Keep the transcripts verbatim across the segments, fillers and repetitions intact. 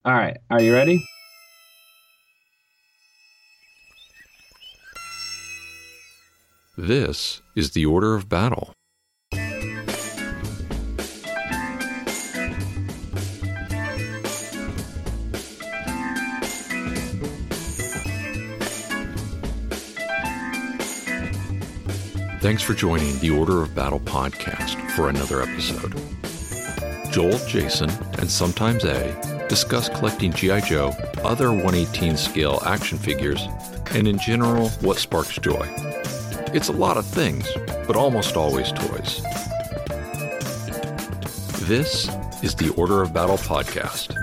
All right, are you ready? This is the order of battle. Thanks for joining the Order of Battle podcast for another episode. Joel, Jason, and sometimes A discuss collecting G I. Joe, other one eighteen scale action figures, and in general, what sparks joy. It's a lot of things, but almost always toys. This is the Order of Battle podcast.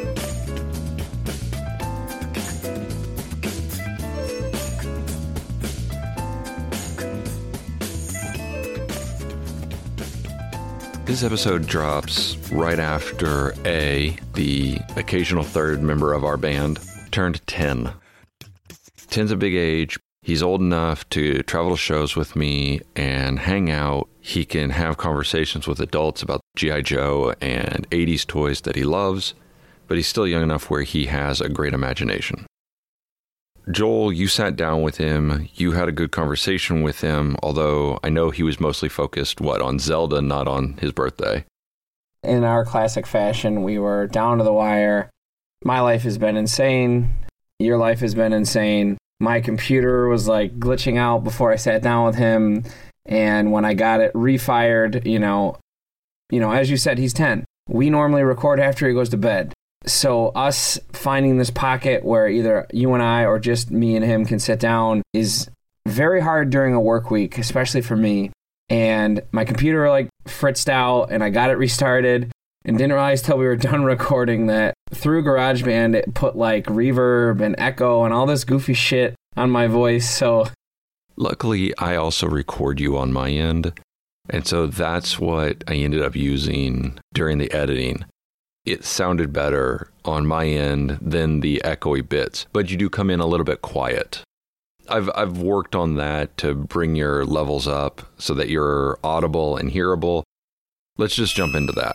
This episode drops right after A, the occasional third member of our band, turned ten. ten's a big age. He's old enough to travel to shows with me and hang out. He can have conversations with adults about G I. Joe and eighties toys that he loves, but he's still young enough where he has a great imagination. Joel, you sat down with him. You had a good conversation with him, although I know he was mostly focused, what, on Zelda, not on his birthday. In our classic fashion, we were down to the wire. My life has been insane. Your life has been insane. My computer was like glitching out before I sat down with him. And when I got it refired, you know, you know, as you said, he's ten. We normally record after he goes to bed. So us finding this pocket where either you and I or just me and him can sit down is very hard during a work week, especially for me. And my computer like fritzed out and I got it restarted and didn't realize till we were done recording that through GarageBand it put like reverb and echo and all this goofy shit on my voice. So luckily, I also record you on my end. And so that's what I ended up using during the editing. It sounded better on my end than the echoey bits, but you do come in a little bit quiet. I've I've worked on that to bring your levels up so that you're audible and hearable. Let's just jump into that.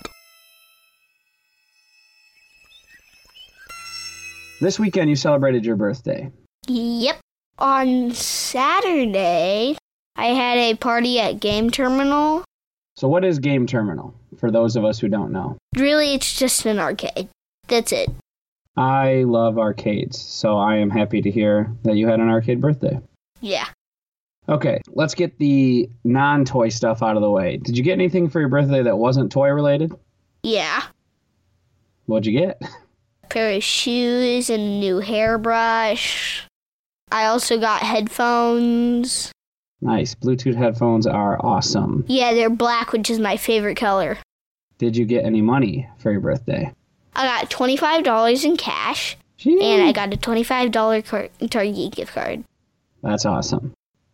This weekend you celebrated your birthday. Yep. On Saturday, I had a party at Game Terminal. So what is Game Terminal, for those of us who don't know? Really, it's just an arcade. That's it. I love arcades, so I am happy to hear that you had an arcade birthday. Yeah. Okay, let's get the non-toy stuff out of the way. Did you get anything for your birthday that wasn't toy-related? Yeah. What'd you get? A pair of shoes and a new hairbrush. I also got headphones. Nice. Bluetooth headphones are awesome. Yeah, they're black, which is my favorite color. Did you get any money for your birthday? I got twenty-five dollars in cash, Jeez. And I got a twenty-five dollars car- Target gift card. That's awesome.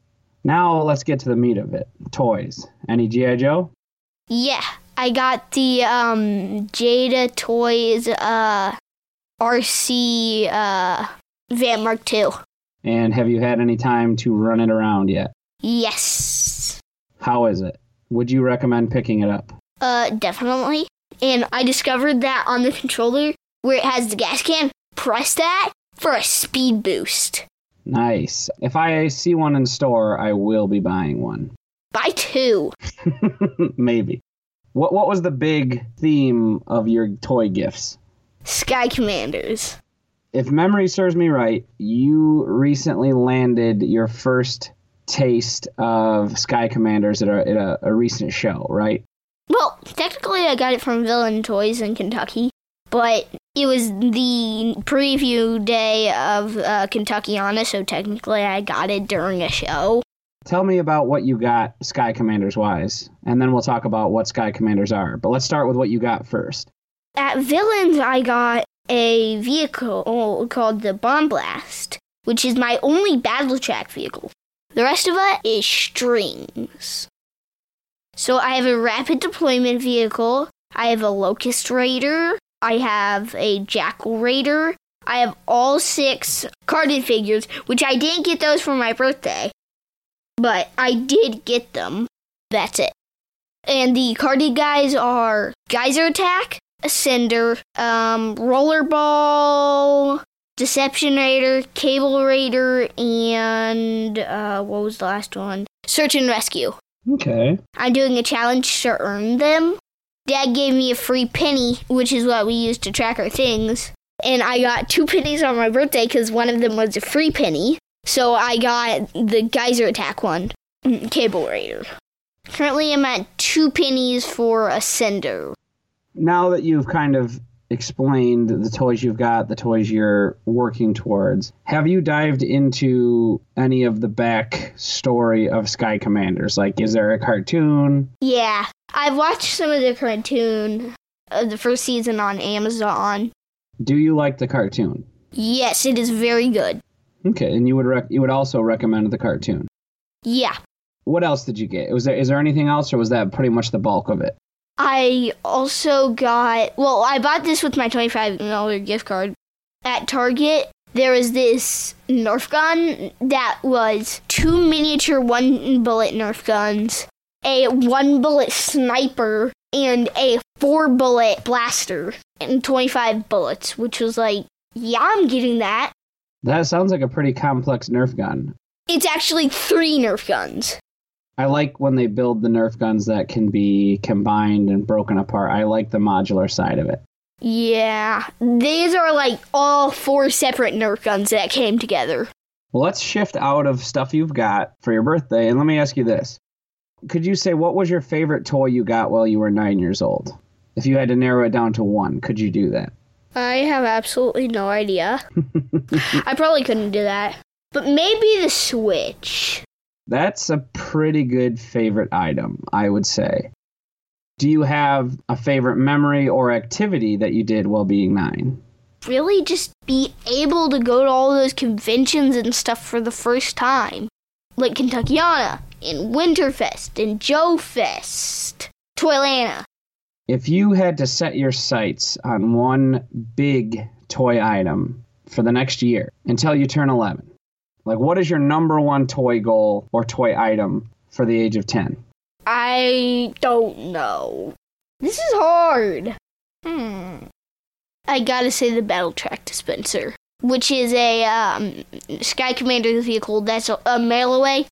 Now let's get to the meat of it. Toys. Any G I. Joe? Yeah, I got the um, Jada Toys uh, R C uh, Van Mark two. And have you had any time to run it around yet? Yes. How is it? Would you recommend picking it up? Uh, definitely. And I discovered that on the controller where it has the gas can, press that for a speed boost. Nice. If I see one in store, I will be buying one. Buy two. Maybe. What What was the big theme of your toy gifts? Sky Commanders. If memory serves me right, you recently landed your first taste of Sky Commanders at a, at a, a recent show, right? Well, technically I got it from Villain Toys in Kentucky, but it was the preview day of uh, Kentuckiana, so technically I got it during a show. Tell me about what you got Sky Commanders-wise, and then we'll talk about what Sky Commanders are. But let's start with what you got first. At Villains, I got a vehicle called the Bomb Blast, which is my only battle track vehicle. The rest of it is strings. So I have a rapid deployment vehicle, I have a Locust Raider, I have a Jackal Raider, I have all six carded figures, which I didn't get those for my birthday, but I did get them. That's it. And the carded guys are Geyser Attack, Cinder, um, Rollerball, Deception Raider, Cable Raider, and uh, what was the last one? Search and Rescue. Okay. I'm doing a challenge to earn them. Dad gave me a free penny, which is what we use to track our things. And I got two pennies on my birthday because one of them was a free penny. So I got the Geyser Attack one, Cable Raider. Currently I'm at two pennies for a Cinder. Now that you've kind of explained the toys you've got, the toys you're working towards, have you dived into any of the back story of Sky Commanders? Like, is there a cartoon? Yeah, I've watched some of the cartoon of the first season on Amazon. Do you like the cartoon? Yes, it is very good. Okay, and you would rec- you would also recommend the cartoon? Yeah. What else did you get? Was there is there anything else, or was that pretty much the bulk of it? I also got, well, I bought this with my twenty-five dollars gift card. At Target, there was this Nerf gun that was two miniature one-bullet Nerf guns, a one-bullet sniper, and a four-bullet blaster, and twenty-five bullets, which was like, yeah, I'm getting that. That sounds like a pretty complex Nerf gun. It's actually three Nerf guns. I like when they build the Nerf guns that can be combined and broken apart. I like the modular side of it. Yeah, these are like all four separate Nerf guns that came together. Well, let's shift out of stuff you've got for your birthday, and let me ask you this. Could you say what was your favorite toy you got while you were nine years old? If you had to narrow it down to one, could you do that? I have absolutely no idea. I probably couldn't do that. But maybe the Switch. That's a pretty good favorite item, I would say. Do you have a favorite memory or activity that you did while being nine? Really just be able to go to all those conventions and stuff for the first time. Like Kentuckiana, and Winterfest, and Joe Fest, Toylanta. If you had to set your sights on one big toy item for the next year until you turn eleven, like, what is your number one toy goal or toy item for the age of ten? I don't know. This is hard. Hmm. I gotta say the Battle Track Dispenser, which is a um, Sky Commander vehicle that's a, a mail away.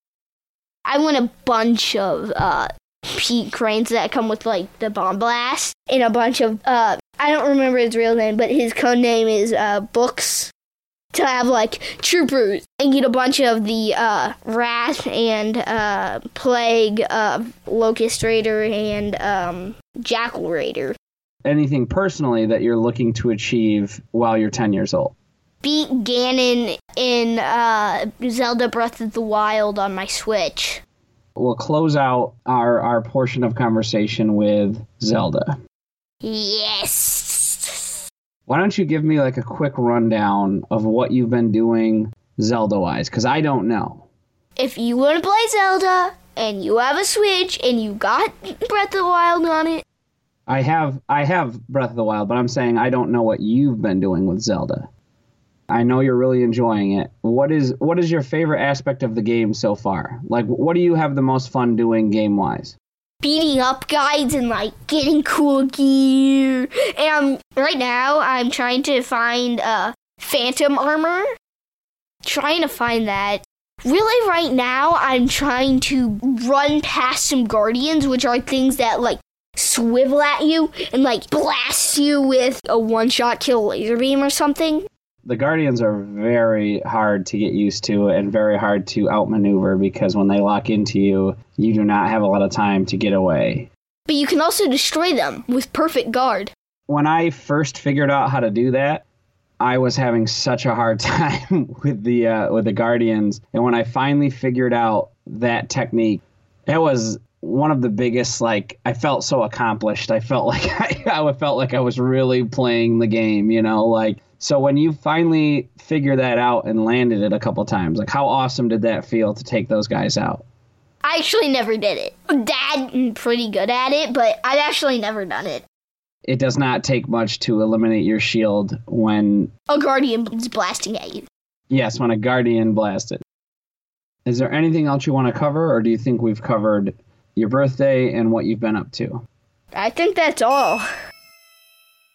I want a bunch of uh, Pete cranes that come with, like, the Bomb Blast, and a bunch of, uh, I don't remember his real name, but his code name is uh, Books. To have, like, troopers and get a bunch of the uh, Wrath and uh, Plague, uh, Locust Raider, and um, Jackal Raider. Anything personally that you're looking to achieve while you're ten years old? Beat Ganon in uh, Zelda Breath of the Wild on my Switch. We'll close out our, our portion of conversation with Zelda. Yes! Why don't you give me like a quick rundown of what you've been doing Zelda-wise? Because I don't know. If you want to play Zelda, and you have a Switch, and you got Breath of the Wild on it. I have I have Breath of the Wild, but I'm saying I don't know what you've been doing with Zelda. I know you're really enjoying it. What is what is your favorite aspect of the game so far? Like, what do you have the most fun doing game-wise? Beating up guys and, like, getting cool gear. And um, right now, I'm trying to find uh, Phantom Armor. Trying to find that. Really, right now, I'm trying to run past some Guardians, which are things that, like, swivel at you and, like, blast you with a one-shot kill laser beam or something. The Guardians are very hard to get used to and very hard to outmaneuver because when they lock into you, you do not have a lot of time to get away. But you can also destroy them with Perfect Guard. When I first figured out how to do that, I was having such a hard time with the uh, with the Guardians. And when I finally figured out that technique, it was one of the biggest, like, I felt so accomplished. I felt like I, I felt like I was really playing the game, you know, like. So when you finally figure that out and landed it a couple times, like, how awesome did that feel to take those guys out? I actually never did it. Dad, pretty good at it, but I've actually never done it. It does not take much to eliminate your shield when a Guardian is blasting at you. Yes, when a Guardian blasted. Is there anything else you want to cover, or do you think we've covered your birthday and what you've been up to? I think that's all.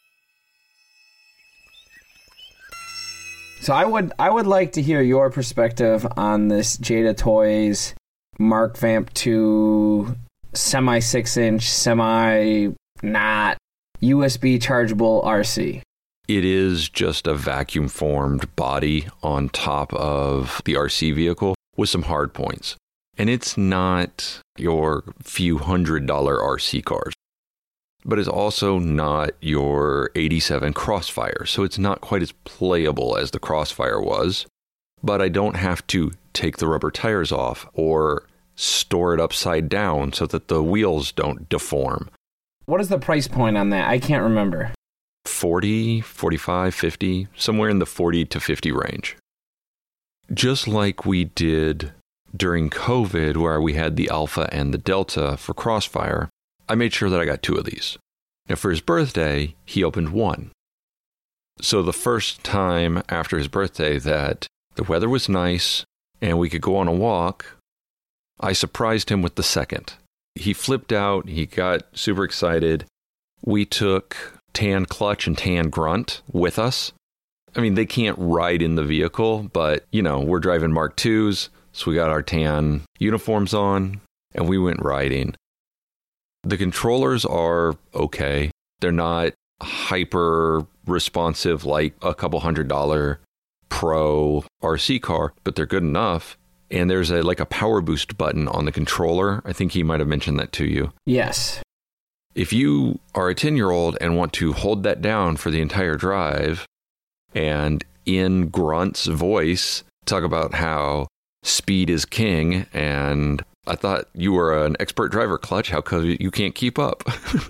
So I would I would like to hear your perspective on this Jada Toys Mark Vamp two semi six inch, semi not U S B chargeable R C. It is just a vacuum formed body on top of the R C vehicle with some hard points. And it's not your few hundred dollar R C cars, but it's also not your eighty-seven Crossfire. So it's not quite as playable as the Crossfire was, but I don't have to take the rubber tires off or store it upside down so that the wheels don't deform. What is the price point on that? I can't remember. forty, forty-five, fifty, somewhere in the forty to fifty range. Just like we did during COVID, where we had the Alpha and the Delta for Crossfire, I made sure that I got two of these. Now, for his birthday, he opened one. So the first time after his birthday that the weather was nice and we could go on a walk, I surprised him with the second. He flipped out. He got super excited. We took Tan Clutch and Tan Grunt with us. I mean, they can't ride in the vehicle, but, you know, we're driving Mark twos, so we got our tan uniforms on, and we went riding. The controllers are okay. They're not hyper responsive like a couple hundred dollar Pro R C car, but they're good enough. And there's a like a power boost button on the controller. I think he might have mentioned that to you. Yes. If you are a ten-year-old and want to hold that down for the entire drive, and in Grunt's voice, talk about how speed is king, and I thought you were an expert driver, Clutch, how come you can't keep up?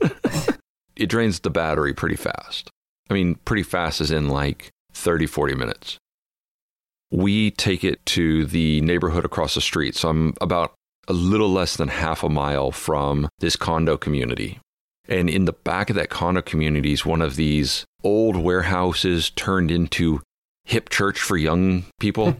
It drains the battery pretty fast. I mean, pretty fast as in like thirty, forty minutes. We take it to the neighborhood across the street. So I'm about a little less than half a mile from this condo community. And in the back of that condo community is one of these old warehouses turned into hip church for young people.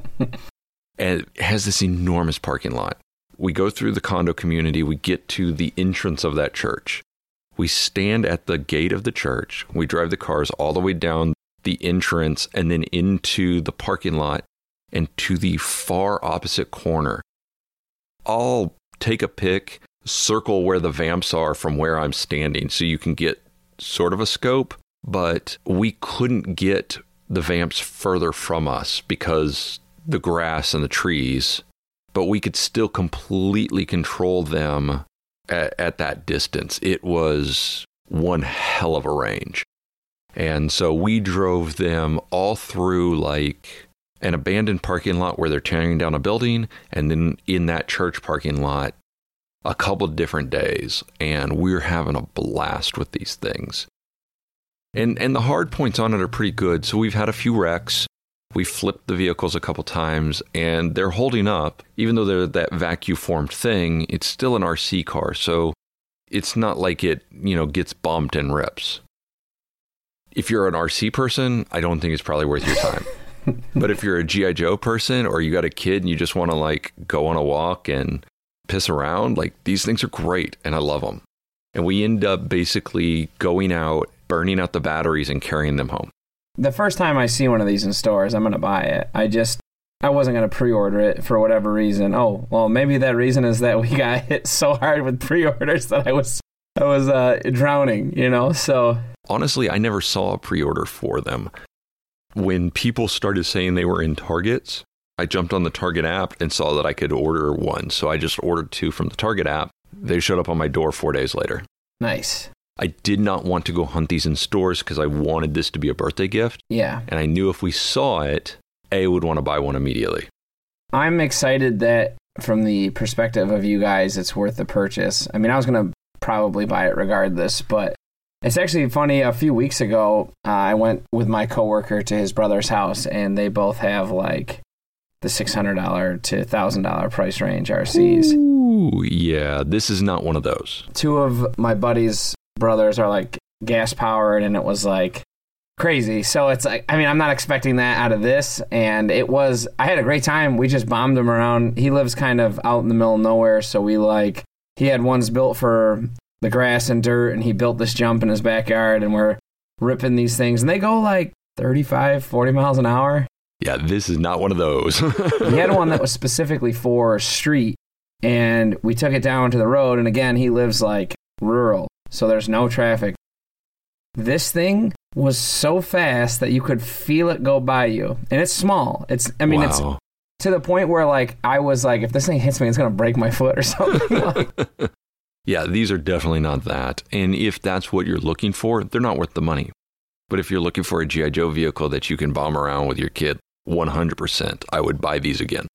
And it has this enormous parking lot. We go through the condo community. We get to the entrance of that church. We stand at the gate of the church. We drive the cars all the way down the entrance and then into the parking lot and to the far opposite corner. I'll take a pic, circle where the vamps are from where I'm standing so you can get sort of a scope, but we couldn't get the vamps further from us because the grass and the trees, but we could still completely control them at, at that distance. It was one hell of a range. And so we drove them all through like an abandoned parking lot where they're tearing down a building, and then in that church parking lot a couple different days. And we're having a blast with these things. And and the hard points on it are pretty good. So we've had a few wrecks. We flipped the vehicles a couple times, and they're holding up. Even though they're that vacuum-formed thing, it's still an R C car. So it's not like it, you know, gets bumped and rips. If you're an R C person, I don't think it's probably worth your time. But if you're a G I. Joe person or you got a kid and you just want to like go on a walk and piss around, like these things are great and I love them. And we end up basically going out, burning out the batteries and carrying them home. The first time I see one of these in stores, I'm going to buy it. I just, I wasn't going to pre-order it for whatever reason. Oh, well, maybe that reason is that we got hit so hard with pre-orders that I was, I was uh, drowning, you know, so. Honestly, I never saw a pre-order for them. When people started saying they were in Targets, I jumped on the Target app and saw that I could order one. So I just ordered two from the Target app. They showed up on my door four days later. Nice. I did not want to go hunt these in stores because I wanted this to be a birthday gift. Yeah. And I knew if we saw it, A would want to buy one immediately. I'm excited that from the perspective of you guys, it's worth the purchase. I mean, I was going to probably buy it regardless, but it's actually funny. A few weeks ago, uh, I went with my coworker to his brother's house, and they both have like the six hundred dollars to one thousand dollars price range R Cs. Ooh, yeah, this is not one of those. Two of my buddies' brothers are like gas powered, and it was like crazy. So it's like, I mean, I'm not expecting that out of this. And it was, I had a great time. We just bombed him around. He lives kind of out in the middle of nowhere. So we like, he had ones built for the grass and dirt, and he built this jump in his backyard, and we're ripping these things. And they go like thirty-five, forty miles an hour. Yeah, this is not one of those. We had one that was specifically for street, and we took it down to the road, and again, he lives like rural, so there's no traffic. This thing was so fast that you could feel it go by you, and it's small. It's, I mean, wow. It's to the point where, like, I was like, if this thing hits me, it's going to break my foot or something. Yeah, these are definitely not that, and if that's what you're looking for, they're not worth the money. But if you're looking for a G I. Joe vehicle that you can bomb around with your kid, one hundred percent, I would buy these again.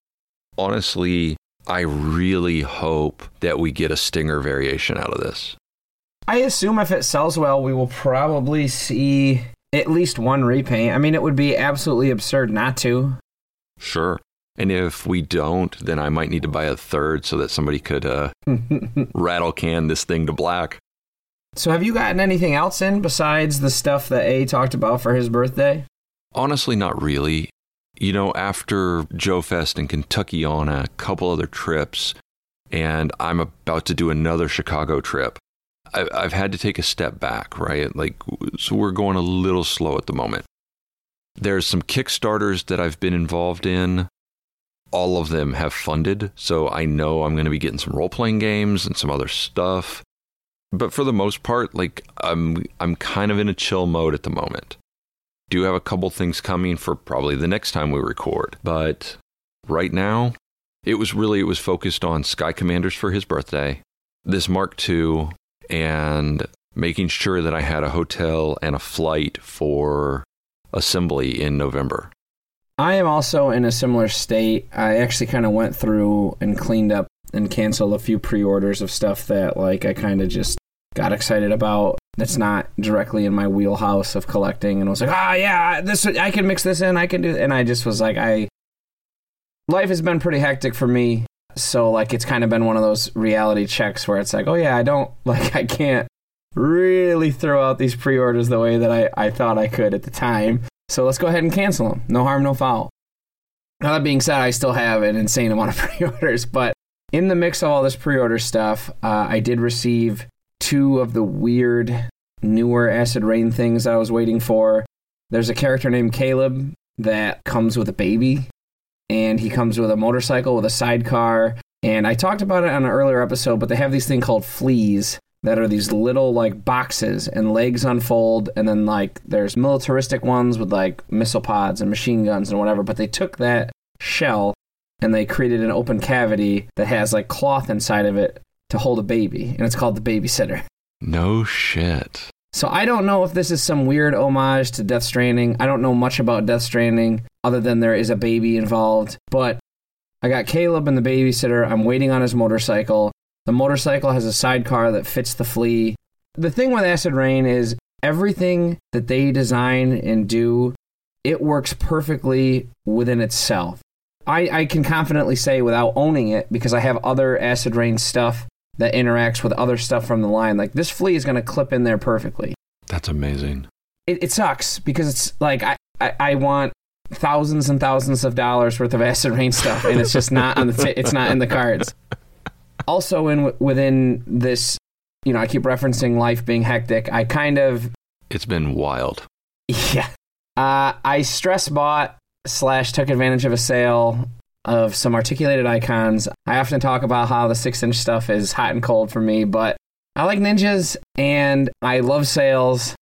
Honestly, I really hope that we get a Stinger variation out of this. I assume if it sells well, we will probably see at least one repaint. I mean, it would be absolutely absurd not to. Sure. And if we don't, then I might need to buy a third so that somebody could uh, rattle can this thing to black. So have you gotten anything else in besides the stuff that A talked about for his birthday? Honestly, not really. You know, after Joe Fest in Kentucky on a couple other trips, and I'm about to do another Chicago trip, I, I've had to take a step back, right? Like, so we're going a little slow at the moment. There's some Kickstarters that I've been involved in. All of them have funded, so I know I'm going to be getting some role-playing games and some other stuff. But for the most part, like, I'm I'm kind of in a chill mode at the moment. Do have a couple things coming for probably the next time we record. But right now, it was really, it was focused on Sky Commanders for his birthday, this Mark two, and making sure that I had a hotel and a flight for assembly in November. I am also in a similar state. I actually kind of went through and cleaned up and canceled a few pre-orders of stuff that, like, I kind of just got excited about. That's not directly in my wheelhouse of collecting, and I was like, ah, yeah, this I can mix this in, I can do, and I just was like, I. Life has been pretty hectic for me, so like it's kind of been one of those reality checks where it's like, oh yeah, I don't like, I can't really throw out these pre-orders the way that I I thought I could at the time. So let's go ahead and cancel them. No harm, no foul. Now that being said, I still have an insane amount of pre-orders, but in the mix of all this pre-order stuff, uh, I did receive two of the weird, newer Acid Rain things I was waiting for. There's a character named Caleb that comes with a baby, and he comes with a motorcycle with a sidecar. And I talked about it on an earlier episode, but they have these things called fleas that are these little, like, boxes, and legs unfold, and then, like, there's militaristic ones with, like, missile pods and machine guns and whatever, but they took that shell and they created an open cavity that has, like, cloth inside of it to hold a baby, and it's called the Babysitter. No shit. So I don't know if this is some weird homage to Death Stranding. I don't know much about Death Stranding other than there is a baby involved, but I got Caleb and the Babysitter. I'm waiting on his motorcycle. The motorcycle has a sidecar that fits the flea. The thing with Acid Rain is everything that they design and do, it works perfectly within itself. I, I can confidently say without owning it, because I have other Acid Rain stuff that interacts with other stuff from the line, like this flea is going to clip in there perfectly. That's amazing. It, it sucks because it's like I, I, I want thousands and thousands of dollars worth of Acid Rain stuff, and it's just not on the t- it's not in the cards. Also, in within this, you know, I keep referencing life being hectic. I kind of it's been wild. Yeah, uh, I stress bought slash took advantage of a sale of some articulated icons. I often talk about how the six-inch stuff is hot and cold for me, but I like ninjas, and I love sales.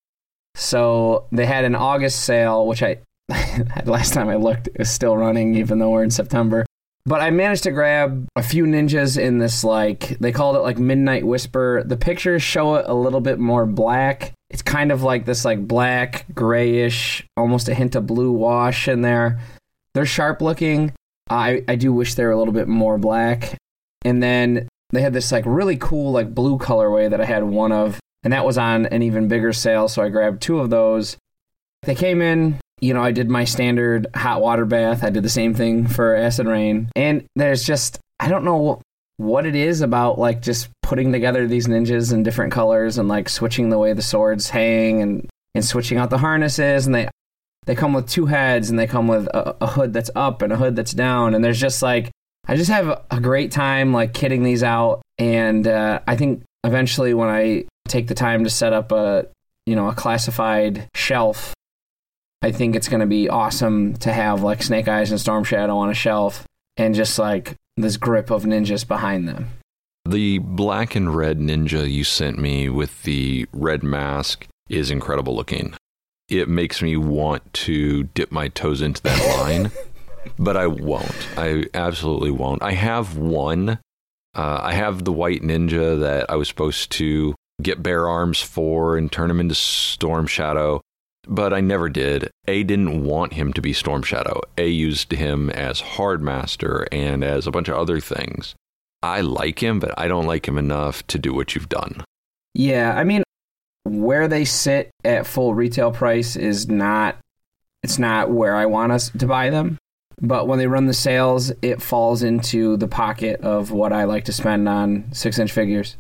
So they had an August sale, which I, last time I looked, is still running, even though we're in September. But I managed to grab a few ninjas in this, like, they called it, like, Midnight Whisper. The pictures show it a little bit more black. It's kind of like this, like, black, grayish, almost a hint of blue wash in there. They're sharp looking. I, I do wish they were a little bit more black. And then they had this, like, really cool, like, blue colorway that I had one of, and that was on an even bigger sale, so I grabbed two of those. They came in, you know, I did my standard hot water bath. I did the same thing for Acid Rain. And there's just, I don't know what it is about, like, just putting together these ninjas in different colors and, like, switching the way the swords hang and, and switching out the harnesses, and they... They come with two heads, and they come with a, a hood that's up and a hood that's down. And there's just like, I just have a great time like kitting these out. And uh, I think eventually when I take the time to set up a, you know, a classified shelf, I think it's going to be awesome to have like Snake Eyes and Storm Shadow on a shelf and just like this grip of ninjas behind them. The black and red ninja you sent me with the red mask is incredible looking. It makes me want to dip my toes into that line, but I won't. I absolutely won't. I have one. Uh, I have the white ninja that I was supposed to get bare arms for and turn him into Storm Shadow, but I never did. A didn't want him to be Storm Shadow. A used him as Hardmaster and as a bunch of other things. I like him, but I don't like him enough to do what you've done. Yeah, I mean, where they sit at full retail price is not, it's not where I want us to buy them. But when they run the sales, it falls into the pocket of what I like to spend on six-inch figures.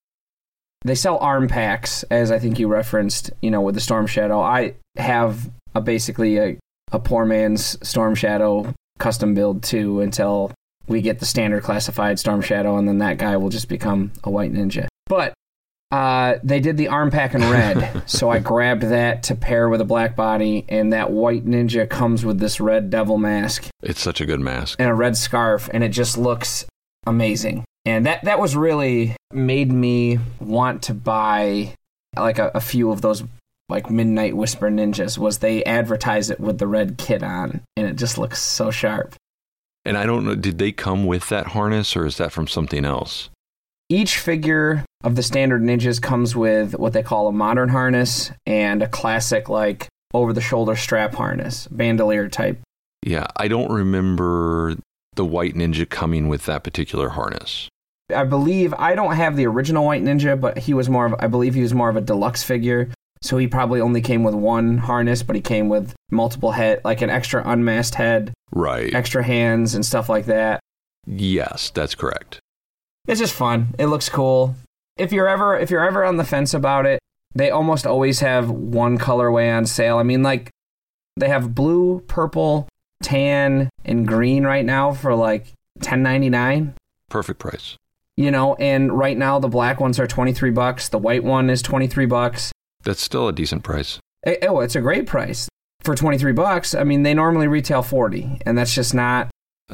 They sell arm packs, as I think you referenced, you know, with the Storm Shadow. I have a, basically a, a poor man's Storm Shadow custom build, too, until we get the standard classified Storm Shadow, and then that guy will just become a white ninja. But uh, they did the arm pack in red, so I grabbed that to pair with a black body, and that white ninja comes with this red devil mask. It's such a good mask. And a red scarf, and it just looks amazing. And that, that was really made me want to buy like a, a few of those like Midnight Whisper ninjas, was they advertise it with the red kit on, and it just looks so sharp. And I don't know, did they come with that harness, or is that from something else? Each figure of the standard ninjas comes with what they call a modern harness and a classic, like, over-the-shoulder strap harness, bandolier type. Yeah, I don't remember the white ninja coming with that particular harness. I believe, I don't have the original white ninja, but he was more of, I believe he was more of a deluxe figure. So he probably only came with one harness, but he came with multiple head, like an extra unmasked head. Right. Extra hands and stuff like that. Yes, that's correct. It's just fun. It looks cool. If you're ever if you're ever on the fence about it, they almost always have one colorway on sale. I mean, like, they have blue, purple, tan, and green right now for like ten ninety-nine. Perfect price. You know, and right now the black ones are twenty-three bucks. The white one is twenty-three bucks. That's still a decent price. It, oh, it's a great price. For twenty-three bucks, I mean, they normally retail forty, and that's just not...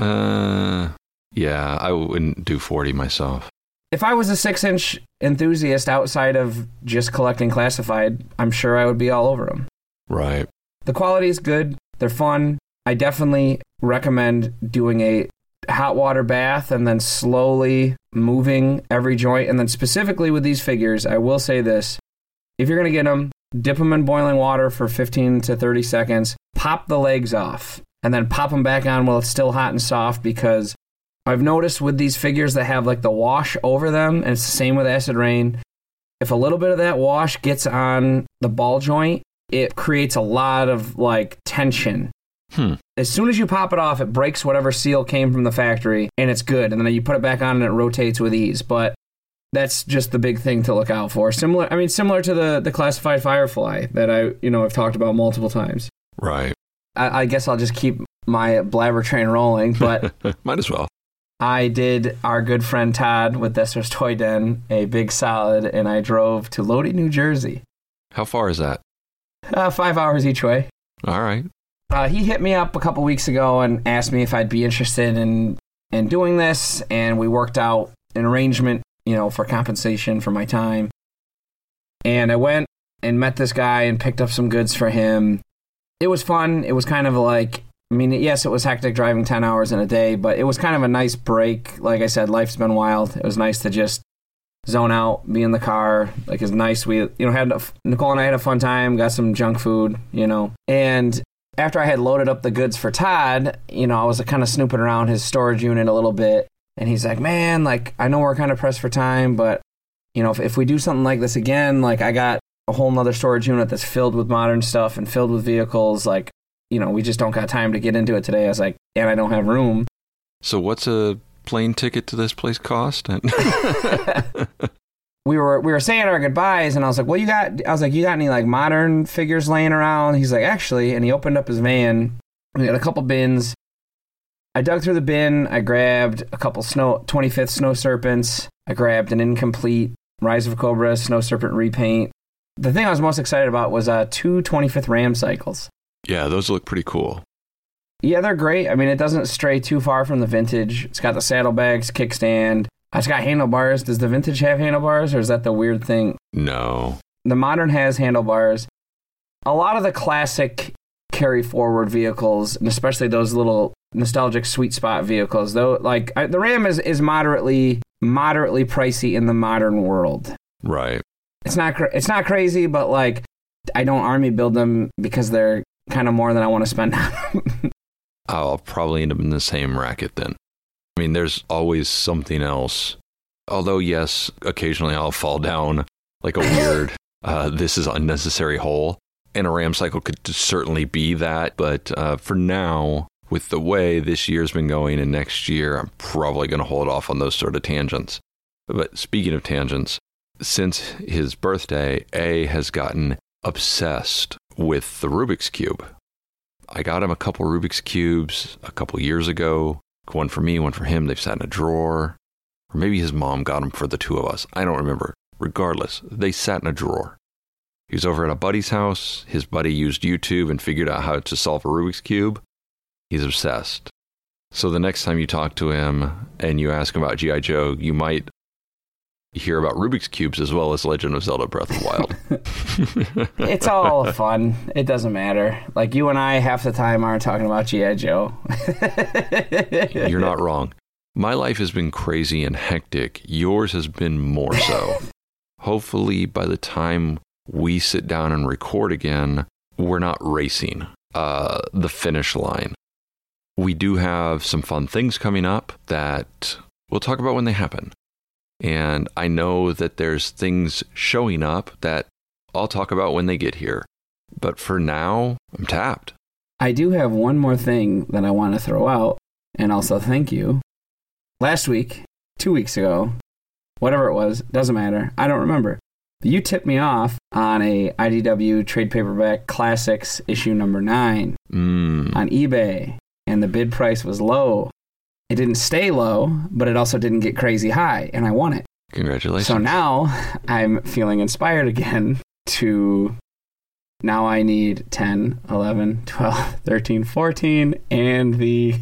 Uh, yeah, I wouldn't do forty myself. If I was a six-inch enthusiast outside of just collecting classified, I'm sure I would be all over them. Right. The quality is good. They're fun. I definitely recommend doing a hot water bath and then slowly moving every joint. And then specifically with these figures, I will say this. If you're going to get them, dip them in boiling water for fifteen to thirty seconds, pop the legs off, and then pop them back on while it's still hot and soft, because I've noticed with these figures that have like the wash over them, and it's the same with Acid Rain, if a little bit of that wash gets on the ball joint, it creates a lot of like tension. Hmm. As soon as you pop it off, it breaks whatever seal came from the factory, and it's good. And then you put it back on and it rotates with ease. But that's just the big thing to look out for. Similar, I mean, similar to the, the classified Firefly that I, you know, I've talked about multiple times. Right. I, I guess I'll just keep my blabber train rolling, but might as well. I did our good friend Todd with Desser's Toy Den a big solid, and I drove to Lodi, New Jersey. How far is that? Uh, five hours each way. All right. Uh, he hit me up a couple weeks ago and asked me if I'd be interested in, in doing this, and we worked out an arrangement, you know, for compensation for my time. And I went and met this guy and picked up some goods for him. It was fun. It was kind of like, I mean, yes, it was hectic driving ten hours in a day, but it was kind of a nice break. Like I said, life's been wild. It was nice to just zone out, be in the car. Like, it's nice. We, you know, had a, Nicole and I had a fun time, got some junk food, you know. And after I had loaded up the goods for Todd, you know, I was kind of snooping around his storage unit a little bit. And he's like, man, like, I know we're kind of pressed for time, but, you know, if, if we do something like this again, like, I got a whole nother storage unit that's filled with modern stuff and filled with vehicles. Like, you know, we just don't got time to get into it today. I was like, and I don't have room. So what's a plane ticket to this place cost? we were we were saying our goodbyes, and I was like, well, you got, I was like, you got any, like, modern figures laying around? He's like, actually, and he opened up his van. We got a couple bins. I dug through the bin. I grabbed a couple snow twenty-fifth Snow Serpents. I grabbed an incomplete Rise of Cobra Snow Serpent repaint. The thing I was most excited about was uh, two twenty-fifth Ram cycles. Yeah, those look pretty cool. Yeah, they're great. I mean, it doesn't stray too far from the vintage. It's got the saddlebags, kickstand. It's got handlebars. Does the vintage have handlebars, or is that the weird thing? No. The modern has handlebars. A lot of the classic carry-forward vehicles, and especially those little nostalgic sweet spot vehicles, though, like I, the Ram is, is moderately moderately pricey in the modern world. Right. It's not cra- it's not crazy, but like I don't army build them because they're kind of more than I want to spend on them. I'll probably end up in the same racket then. I mean, there's always something else. Although, yes, occasionally I'll fall down like a weird, uh, this is unnecessary hole. And a Ram cycle could certainly be that. But uh, for now, with the way this year's been going and next year, I'm probably going to hold off on those sort of tangents. But speaking of tangents, since his birthday, A has gotten obsessed with the Rubik's Cube. I got him a couple Rubik's Cubes a couple years ago. One for me, one for him. They've sat in a drawer. Or maybe his mom got them for the two of us. I don't remember. Regardless, they sat in a drawer. He was over at a buddy's house. His buddy used YouTube and figured out how to solve a Rubik's Cube. He's obsessed. So the next time you talk to him and you ask him about G I. Joe, you might hear about Rubik's Cubes as well as Legend of Zelda Breath of the Wild. It's all fun. It doesn't matter. Like, you and I half the time aren't talking about G I. Joe. You're not wrong. My life has been crazy and hectic. Yours has been more so. Hopefully, by the time we sit down and record again, we're not racing uh, the finish line. We do have some fun things coming up that we'll talk about when they happen. And I know that there's things showing up that I'll talk about when they get here. But for now, I'm tapped. I do have one more thing that I want to throw out, and also thank you. Last week, two weeks ago, whatever it was, doesn't matter. I don't remember. But you tipped me off on a I D W Trade Paperback Classics issue number nine mm. on eBay, and the bid price was low. It didn't stay low, but it also didn't get crazy high, and I won it. Congratulations. So now I'm feeling inspired again to... Now I need ten, eleven, twelve, thirteen, fourteen, and the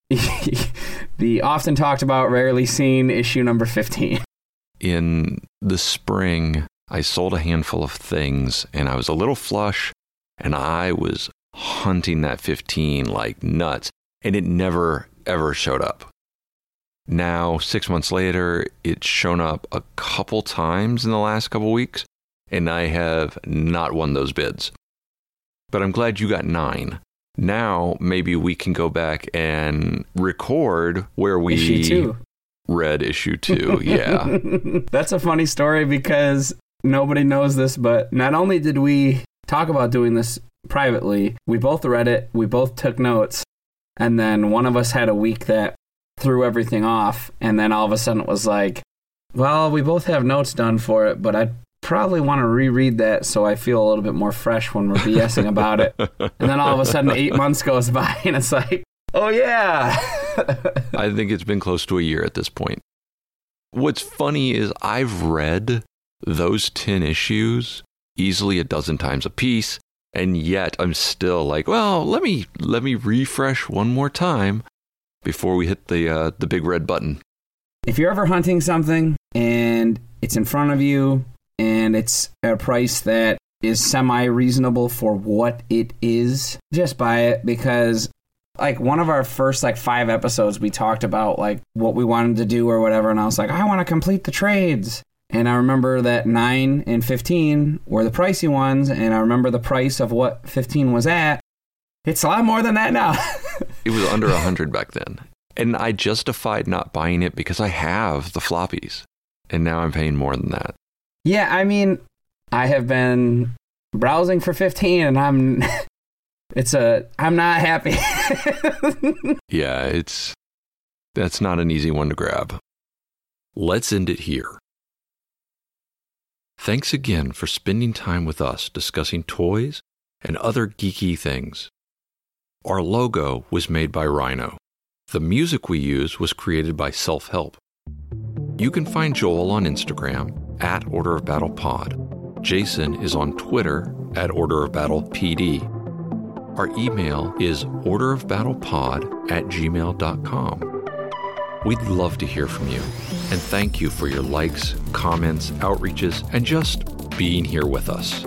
the often talked about, rarely seen issue number fifteen. In the spring, I sold a handful of things, and I was a little flush, and I was hunting that fifteen like nuts, and it never, ever showed up. Now, six months later, it's shown up a couple times in the last couple weeks, and I have not won those bids. But I'm glad you got nine. Now, maybe we can go back and record where we issue two. read issue two. Yeah. That's a funny story because nobody knows this, but not only did we talk about doing this privately, we both read it, we both took notes, and then one of us had a week that threw everything off, and then all of a sudden it was like, well, we both have notes done for it, but I'd probably want to reread that so I feel a little bit more fresh when we're BSing about it. And then all of a sudden eight months goes by and it's like, oh yeah. I think it's been close to a year at this point. What's funny is I've read those ten issues easily a dozen times a piece, and yet I'm still like, well, let me let me refresh one more time before we hit the uh, the big red button. If you're ever hunting something and it's in front of you and it's at a price that is semi-reasonable for what it is, just buy it. Because like one of our first like five episodes, we talked about like what we wanted to do or whatever, and I was like, I want to complete the trades. And I remember that nine and fifteen were the pricey ones, and I remember the price of what fifteen was at. It's a lot more than that now. It was under one hundred back then. And I justified not buying it because I have the floppies. And now I'm paying more than that. Yeah, I mean, I have been browsing for fifteen, and I'm, it's a, I'm not happy. Yeah, it's, that's not an easy one to grab. Let's end it here. Thanks again for spending time with us discussing toys and other geeky things. Our logo was made by Rhino. The music we use was created by Self-Help. You can find Joel on Instagram at Order of Battle Pod. Jason is on Twitter at Order of Battle P D. Our email is orderofbattlepod at gmail dot com. We'd love to hear from you, and thank you for your likes, comments, outreaches, and just being here with us.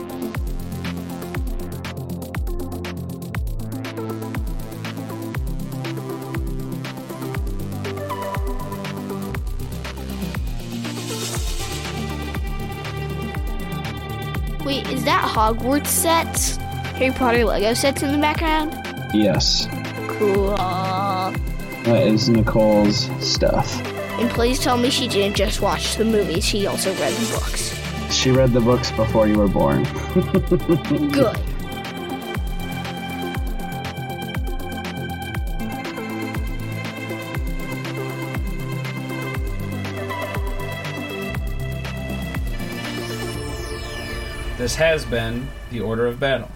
Wait, is that Hogwarts sets? Harry Potter Lego sets in the background? Yes. Cool. That is Nicole's stuff. And please tell me she didn't just watch the movies, she also read the books. She read the books before you were born. Good. This has been the Order of Battle.